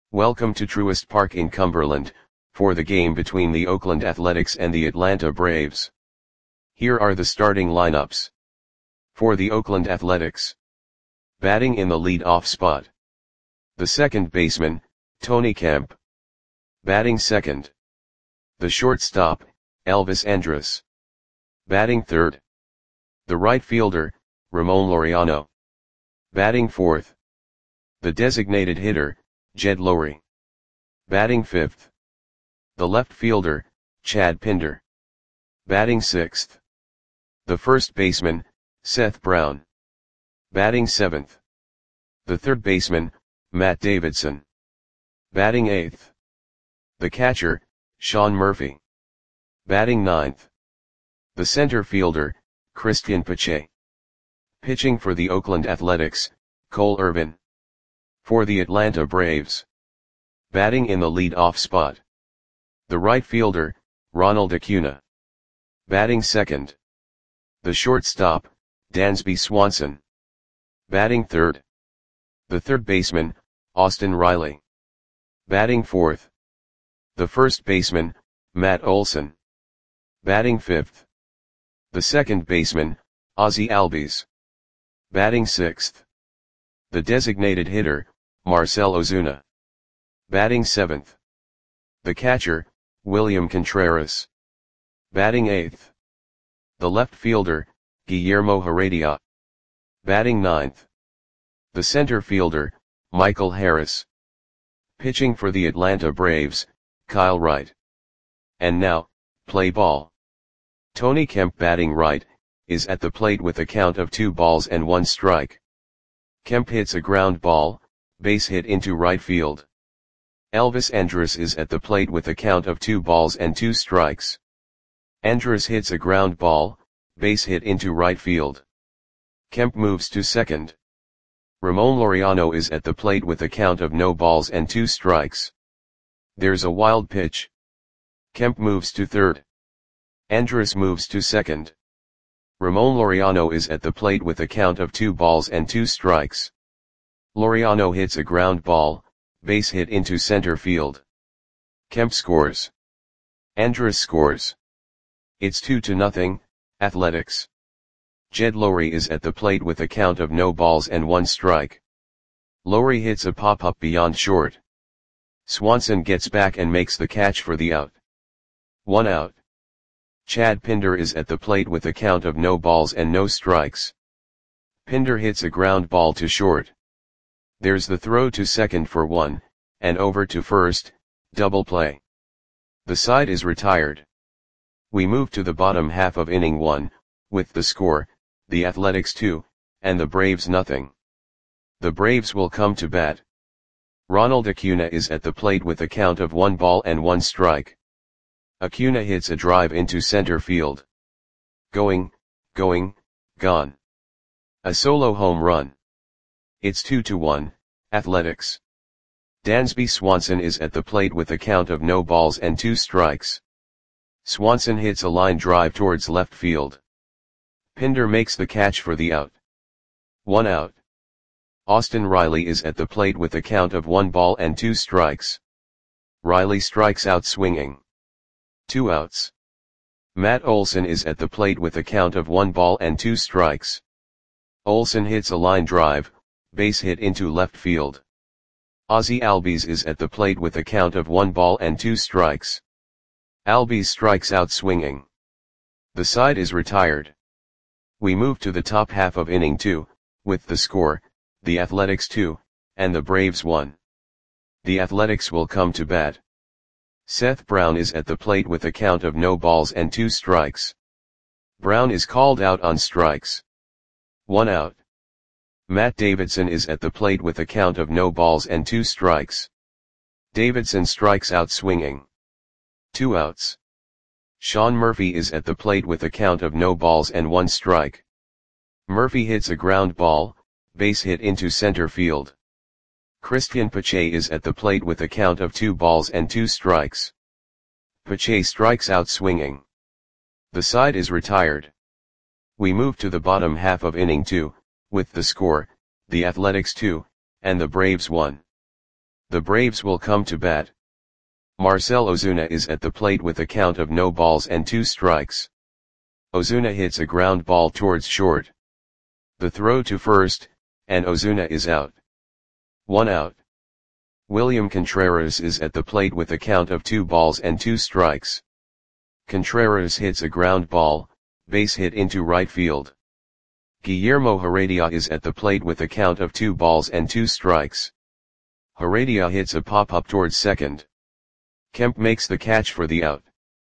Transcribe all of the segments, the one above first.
Welcome to Truist Park in Cumberland, for the game between the Oakland Athletics and the Atlanta Braves. Here are the starting lineups. For the Oakland Athletics. Batting in the lead-off spot. The second baseman, Tony Kemp. Batting second. The shortstop, Elvis Andrus. Batting third. The right fielder, Ramon Laureano. Batting fourth. The designated hitter, Jed Lowrie. Batting fifth. The left fielder, Chad Pinder. Batting sixth. The first baseman, Seth Brown. Batting seventh. The third baseman, Matt Davidson. Batting eighth. The catcher, Sean Murphy. Batting ninth. The center fielder, Cristian Pache. Pitching for the Oakland Athletics, Cole Irvin. For the Atlanta Braves. Batting in the lead-off spot. The right fielder, Ronald Acuna. Batting second. The shortstop, Dansby Swanson. Batting third. The third baseman, Austin Riley. Batting fourth. The first baseman, Matt Olson. Batting fifth. The second baseman, Ozzie Albies. Batting sixth. The designated hitter, Marcell Ozuna. Batting seventh. The catcher, William Contreras. Batting eighth. The left fielder, Guillermo Heredia. Batting ninth. The center fielder, Michael Harris. Pitching for the Atlanta Braves, Kyle Wright. And now, play ball. Tony Kemp batting right, is at the plate with a count of 2-1 strike. Kemp hits a ground ball, base hit into right field. Elvis Andrus is at the plate with a count of 2-2 strikes. Andrus hits a ground ball, base hit into right field. Kemp moves to second. Ramon Laureano is at the plate with a count of 0-2 strikes. There's a wild pitch. Kemp moves to third. Andrus moves to second. Ramon Laureano is at the plate with a count of 2-2 strikes. Laureano hits a ground ball, base hit into center field. Kemp scores. Andrus scores. It's 2-0, Athletics. Jed Lowrie is at the plate with a count of 0-1 strike. Lowrie hits a pop-up beyond short. Swanson gets back and makes the catch for the out. 1 out. Chad Pinder is at the plate with a count of 0 strikes. Pinder hits a ground ball to short. There's the throw to second for 1, and over to first, double play. The side is retired. We move to the bottom half of inning 1, with the score, the Athletics 2, and the Braves 0. The Braves will come to bat. Ronald Acuna is at the plate with a count of 1-1 strike. Acuna hits a drive into center field. Going, gone. A solo home run. It's 2-1, Athletics. Dansby Swanson is at the plate with a count of 0-2 strikes. Swanson hits a line drive towards left field. Pinder makes the catch for the out. 1 out. Austin Riley is at the plate with a count of 1-2 strikes. Riley strikes out swinging. 2 outs. Matt Olson is at the plate with a count of 1-2 strikes. Olson hits a line drive, base hit into left field. Ozzie Albies is at the plate with a count of 1-2 strikes. Albies strikes out swinging. The side is retired. We move to the top half of inning 2, with the score, the Athletics 2, and the Braves 1. The Athletics will come to bat. Seth Brown is at the plate with a count of 0-2 strikes. Brown is called out on strikes. 1 out. Matt Davidson is at the plate with a count of 0-2 strikes. Davidson strikes out swinging. 2 outs. Sean Murphy is at the plate with a count of 0-1 strike. Murphy hits a ground ball, base hit into center field. Cristian Pache is at the plate with a count of 2-2 strikes. Pache strikes out swinging. The side is retired. We move to the bottom half of inning 2, with the score, the Athletics 2, and the Braves 1. The Braves will come to bat. Marcell Ozuna is at the plate with a count of no balls and 2 strikes. Ozuna hits a ground ball towards short. The throw to first, and Ozuna is out. 1 out. William Contreras is at the plate with a count of 2 balls and 2 strikes. Contreras hits a ground ball, base hit into right field. Guillermo Heredia is at the plate with a count of 2 balls and 2 strikes. Heredia hits a pop-up towards second. Kemp makes the catch for the out.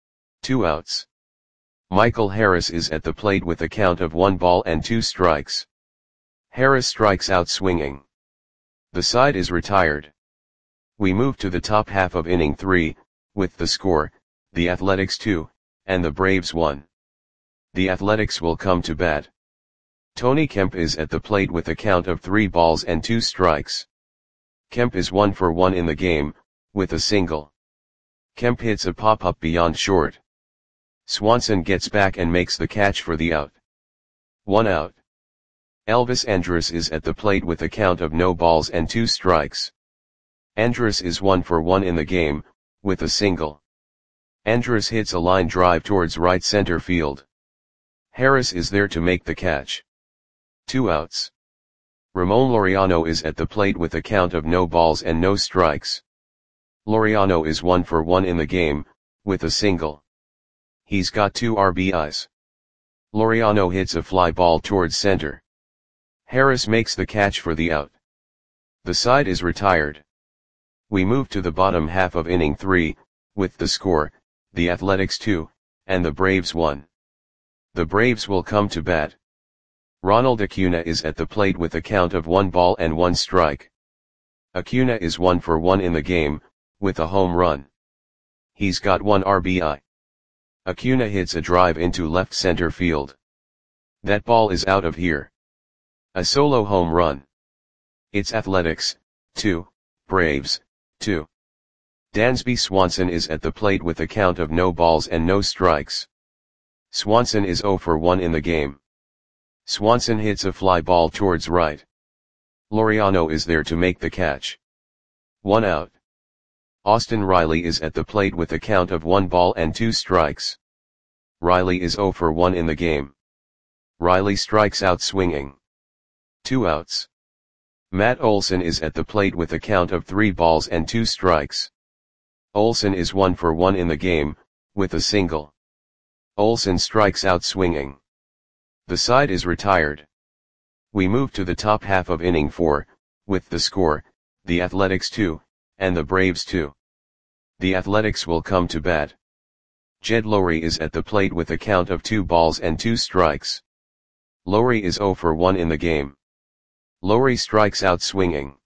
2 outs. Michael Harris is at the plate with a count of 1 ball and 2 strikes. Harris strikes out swinging. The side is retired. We move to the top half of inning 3, with the score, the Athletics 2, and the Braves 1. The Athletics will come to bat. Tony Kemp is at the plate with a count of 3 balls and 2 strikes. Kemp is 1 for 1 in the game, with a single. Kemp hits a pop-up beyond short. Swanson gets back and makes the catch for the out. 1 out. Elvis Andrus is at the plate with a count of no balls and 2 strikes. Andrus is 1 for 1 in the game, with a single. Andrus hits a line drive towards right center field. Harris is there to make the catch. 2 outs. Ramon Laureano is at the plate with a count of no balls and no strikes. Laureano is 1 for 1 in the game, with a single. He's got 2 RBIs. Laureano hits a fly ball towards center. Harris makes the catch for the out. The side is retired. We move to the bottom half of inning 3, with the score, the Athletics 2, and the Braves 1. The Braves will come to bat. Ronald Acuna is at the plate with a count of 1 ball and 1 strike. Acuna is 1 for 1 in the game, with a home run. He's got 1 RBI. Acuna hits a drive into left center field. That ball is out of here. A solo home run. It's Athletics 2, Braves 2. Dansby Swanson is at the plate with a count of no balls and no strikes. Swanson is 0 for 1 in the game. Swanson hits a fly ball towards right. Laureano is there to make the catch. 1 out. Austin Riley is at the plate with a count of 1 ball and 2 strikes. Riley is 0 for 1 in the game. Riley strikes out swinging. 2 outs. Matt Olson is at the plate with a count of 3 balls and 2 strikes. Olson is 1 for 1 in the game, with a single. Olson strikes out swinging. The side is retired. We move to the top half of inning 4, with the score, the Athletics 2, and the Braves 2. The Athletics will come to bat. Jed Lowrie is at the plate with a count of 2 balls and 2 strikes. Lowrie is 0 for 1 in the game. Lowrie strikes out swinging.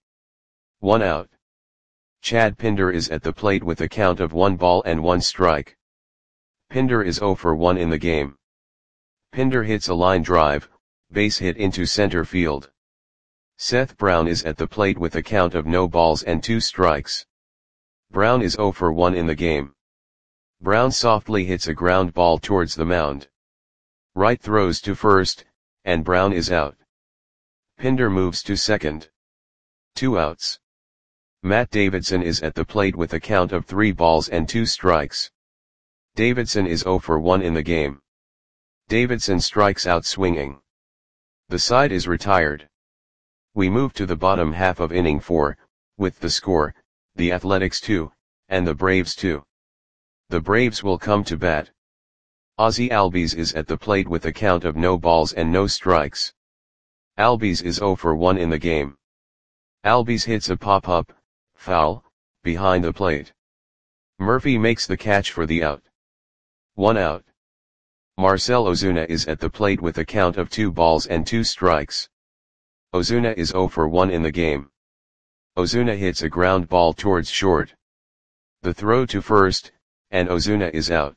1 out. Chad Pinder is at the plate with a count of 1 ball and 1 strike. Pinder is 0 for 1 in the game. Pinder hits a line drive, base hit into center field. Seth Brown is at the plate with a count of no balls and 2 strikes. Brown is 0 for 1 in the game. Brown softly hits a ground ball towards the mound. Wright throws to first, and Brown is out. Pinder moves to second. 2 outs. Matt Davidson is at the plate with a count of 3 balls and 2 strikes. Davidson is 0 for 1 in the game. Davidson strikes out swinging. The side is retired. We move to the bottom half of inning 4, with the score, the Athletics 2, and the Braves 2. The Braves will come to bat. Ozzie Albies is at the plate with a count of no balls and no strikes. Albies is 0 for 1 in the game. Albies hits a pop-up, foul, behind the plate. Murphy makes the catch for the out. 1 out. Marcell Ozuna is at the plate with a count of 2 balls and 2 strikes. Ozuna is 0 for 1 in the game. Ozuna hits a ground ball towards short. The throw to first, and Ozuna is out.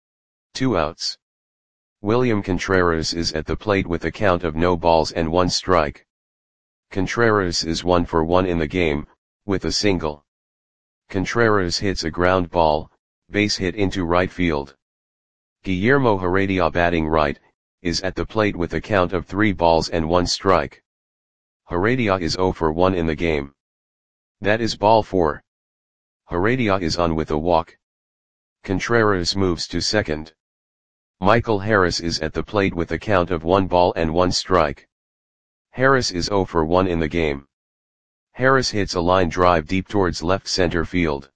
2 outs. William Contreras is at the plate with a count of no balls and 1 strike. Contreras is 1 for 1 in the game, with a single. Contreras hits a ground ball, base hit into right field. Guillermo Heredia, batting right, is at the plate with a count of 3 balls and 1 strike. Heredia is 0 for 1 in the game. That is ball 4. Heredia is on with a walk. Contreras moves to second. Michael Harris is at the plate with a count of 1 ball and 1 strike. Harris is 0 for 1 in the game. Harris hits a line drive deep towards left center field.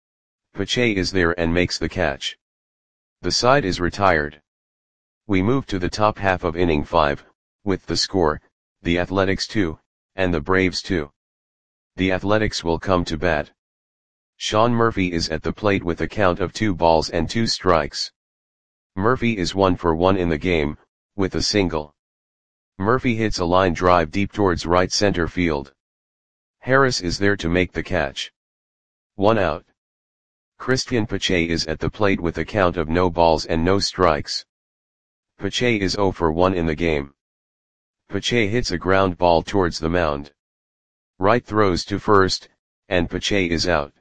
Pache is there and makes the catch. The side is retired. We move to the top half of inning 5, with the score, the Athletics 2, and the Braves 2. The Athletics will come to bat. Sean Murphy is at the plate with a count of 2 balls and 2 strikes. Murphy is 1 for 1 in the game, with a single. Murphy hits a line drive deep towards right center field. Harris is there to make the catch. 1 out. Christian Pache is at the plate with a count of no balls and no strikes. Pache is 0 for 1 in the game. Pache hits a ground ball towards the mound. Wright throws to first, and Pache is out.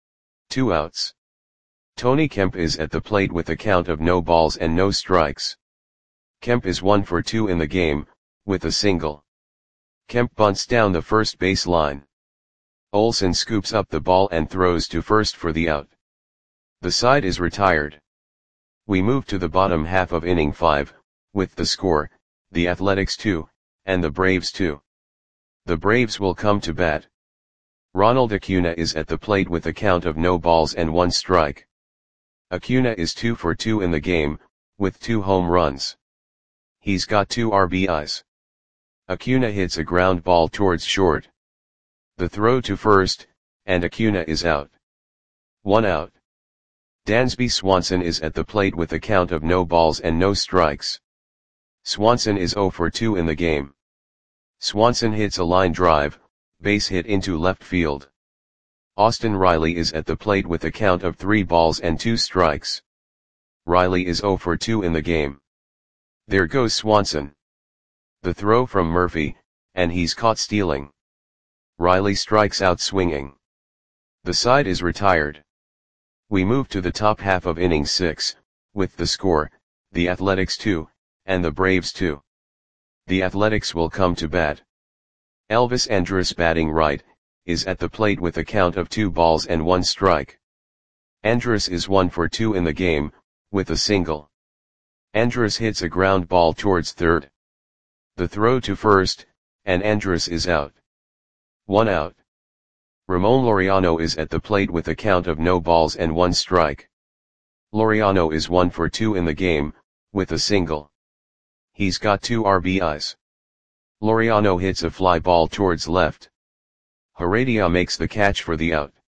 2 outs. Tony Kemp is at the plate with a count of no balls and no strikes. Kemp is 1 for 2 in the game, with a single. Kemp bunts down the first base line. Olson scoops up the ball and throws to first for the out. The side is retired. We move to the bottom half of inning 5, with the score, the Athletics 2, and the Braves 2. The Braves will come to bat. Ronald Acuna is at the plate with a count of no balls and 1 strike. Acuna is 2 for 2 in the game, with 2 home runs. He's got 2 RBIs. Acuna hits a ground ball towards short. The throw to first, and Acuna is out. 1 out. Dansby Swanson is at the plate with a count of no balls and no strikes. Swanson is 0 for 2 in the game. Swanson hits a line drive, base hit into left field. Austin Riley is at the plate with a count of 3 balls and 2 strikes. Riley is 0 for 2 in the game. There goes Swanson. The throw from Murphy, and he's caught stealing. Riley strikes out swinging. The side is retired. We move to the top half of inning 6, with the score, the Athletics 2, and the Braves 2. The Athletics will come to bat. Elvis Andrus batting right, is at the plate with a count of 2 balls and 1 strike. Andrus is 1 for 2 in the game, with a single. Andrus hits a ground ball towards third. The throw to first, and Andrus is out. 1 out. Ramon Laureano is at the plate with a count of no balls and 1 strike. Laureano is 1 for 2 in the game, with a single. He's got 2 RBIs. Laureano hits a fly ball towards left. Heredia makes the catch for the out.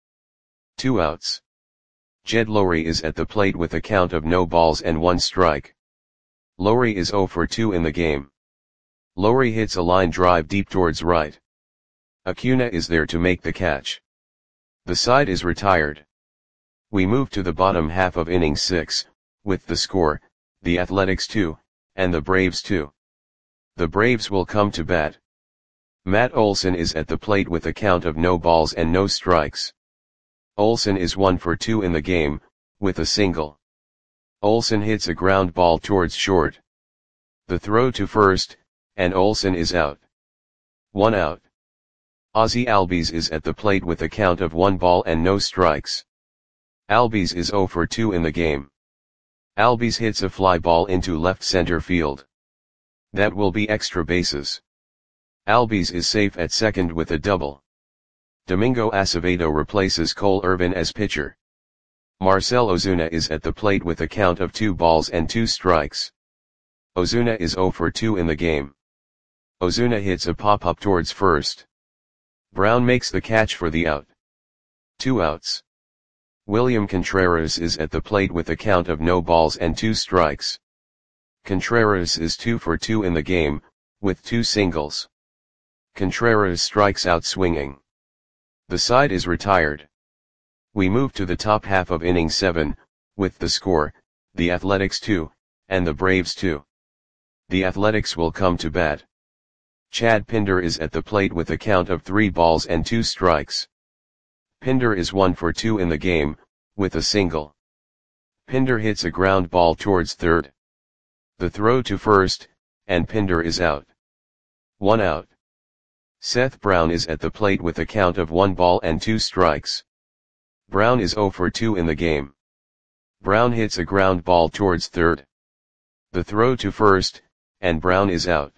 2 outs. Jed Lowrie is at the plate with a count of no balls and 1 strike. Lowrie is 0 for 2 in the game. Lowrie hits a line drive deep towards right. Acuna is there to make the catch. The side is retired. We move to the bottom half of inning 6, with the score, the Athletics 2, and the Braves 2. The Braves will come to bat. Matt Olson is at the plate with a count of no balls and no strikes. Olson is 1 for 2 in the game, with a single. Olson hits a ground ball towards short. The throw to first, and Olson is out. 1 out. Ozzie Albies is at the plate with a count of 1 ball and no strikes. Albies is 0 for 2 in the game. Albies hits a fly ball into left center field. That will be extra bases. Albies is safe at second with a double. Domingo Acevedo replaces Cole Irvin as pitcher. Marcell Ozuna is at the plate with a count of 2 balls and 2 strikes. Ozuna is 0 for 2 in the game. Ozuna hits a pop-up towards first. Brown makes the catch for the out. 2 outs. William Contreras is at the plate with a count of no balls and 2 strikes. Contreras is 2 for 2 in the game, with 2 singles. Contreras strikes out swinging. The side is retired. We move to the top half of inning 7, with the score, the Athletics 2, and the Braves 2. The Athletics will come to bat. Chad Pinder is at the plate with a count of 3 balls and 2 strikes. Pinder is 1 for 2 in the game, with a single. Pinder hits a ground ball towards third. The throw to first, and Pinder is out. 1 out. Seth Brown is at the plate with a count of 1 ball and 2 strikes. Brown is 0 for 2 in the game. Brown hits a ground ball towards third. The throw to first, and Brown is out.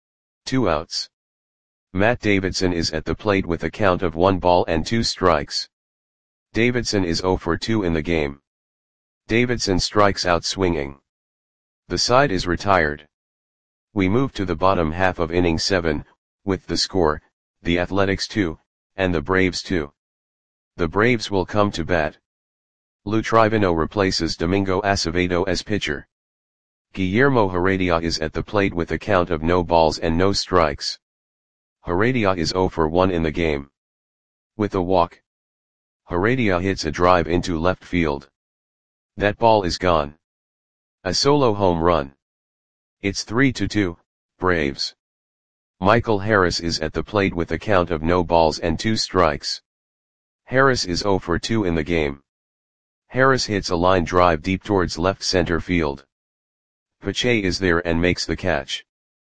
2 outs. Matt Davidson is at the plate with a count of 1 ball and 2 strikes. Davidson is 0 for 2 in the game. Davidson strikes out swinging. The side is retired. We move to the bottom half of inning 7, with the score, the Athletics 2, and the Braves 2. The Braves will come to bat. Lou Trivino replaces Domingo Acevedo as pitcher. Guillermo Heredia is at the plate with a count of no balls and no strikes. Heredia is 0 for 1 in the game. With a walk, Heredia hits a drive into left field. That ball is gone. A solo home run. It's 3-2, Braves. Michael Harris is at the plate with a count of no balls and 2 strikes. Harris is 0 for 2 in the game. Harris hits a line drive deep towards left center field. Pache is there and makes the catch.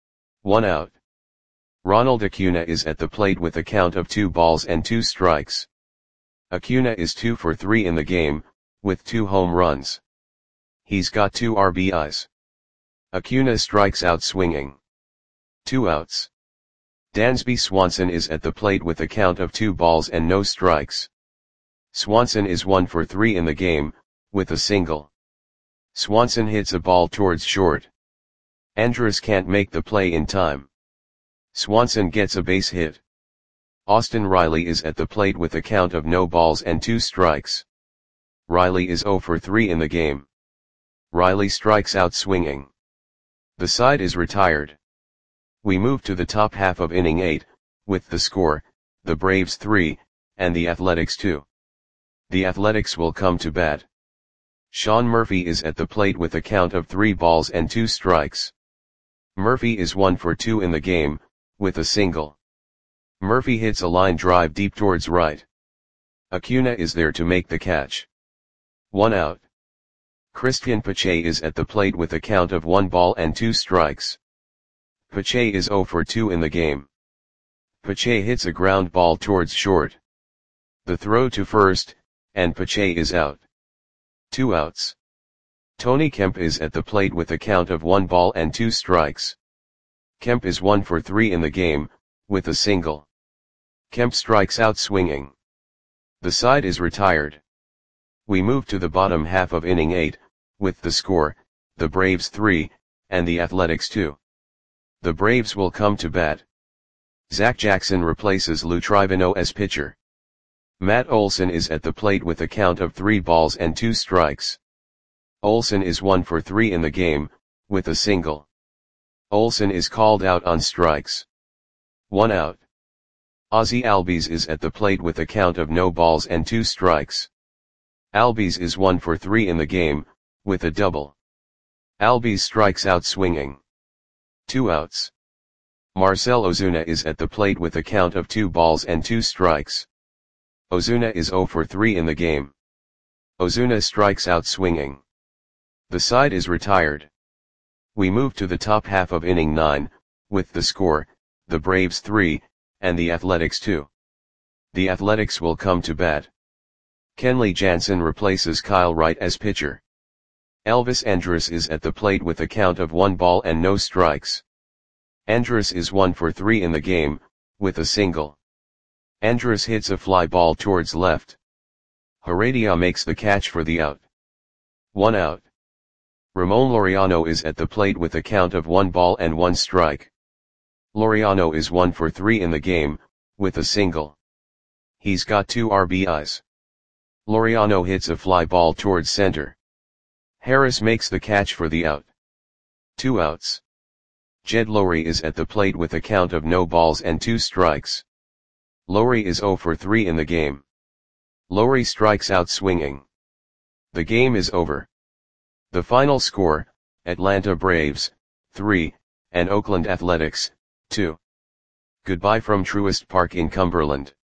1 out. Ronald Acuna is at the plate with a count of 2 balls and 2 strikes. Acuna is 2 for 3 in the game, with 2 home runs. He's got 2 RBIs. Acuna strikes out swinging. 2 outs. Dansby Swanson is at the plate with a count of 2 balls and no strikes. Swanson is 1 for 3 in the game, with a single. Swanson hits a ball towards short. Andrus can't make the play in time. Swanson gets a base hit. Austin Riley is at the plate with a count of no balls and 2 strikes. Riley is 0 for 3 in the game. Riley strikes out swinging. The side is retired. We move to the top half of inning 8, with the score, the Braves 3, and the Athletics 2. The Athletics will come to bat. Sean Murphy is at the plate with a count of 3 balls and 2 strikes. Murphy is 1 for 2 in the game, with a single. Murphy hits a line drive deep towards right. Acuna is there to make the catch. 1 out. Christian Pache is at the plate with a count of 1 ball and 2 strikes. Pache is 0 for 2 in the game. Pache hits a ground ball towards short. The throw to first, and Pache is out. 2 outs. Tony Kemp is at the plate with a count of 1 ball and 2 strikes. Kemp is 1 for 3 in the game, with a single. Kemp strikes out swinging. The side is retired. We move to the bottom half of inning 8, with the score, the Braves 3, and the Athletics 2. The Braves will come to bat. Zach Jackson replaces Lou Trivino as pitcher. Matt Olson is at the plate with a count of 3 balls and 2 strikes. Olson is 1 for 3 in the game, with a single. Olson is called out on strikes. 1 out. Ozzie Albies is at the plate with a count of no balls and 2 strikes. Albies is 1 for 3 in the game, with a double. Albies strikes out swinging. 2 outs. Marcell Ozuna is at the plate with a count of 2 balls and 2 strikes. Ozuna is 0 for 3 in the game. Ozuna strikes out swinging. The side is retired. We move to the top half of inning 9, with the score, the Braves 3, and the Athletics 2. The Athletics will come to bat. Kenley Jansen replaces Kyle Wright as pitcher. Elvis Andrus is at the plate with a count of 1 ball and no strikes. Andrus is 1 for 3 in the game, with a single. Andrus hits a fly ball towards left. Heredia makes the catch for the out. 1 out. Ramon Laureano is at the plate with a count of 1 ball and 1 strike. Laureano is 1 for 3 in the game, with a single. He's got 2 RBIs. Laureano hits a fly ball towards center. Harris makes the catch for the out. 2 outs. Jed Lowrie is at the plate with a count of no balls and 2 strikes. Lowrie is 0 for 3 in the game. Lowrie strikes out swinging. The game is over. The final score, Atlanta Braves, 3, and Oakland Athletics, 2. Goodbye from Truist Park in Cumberland.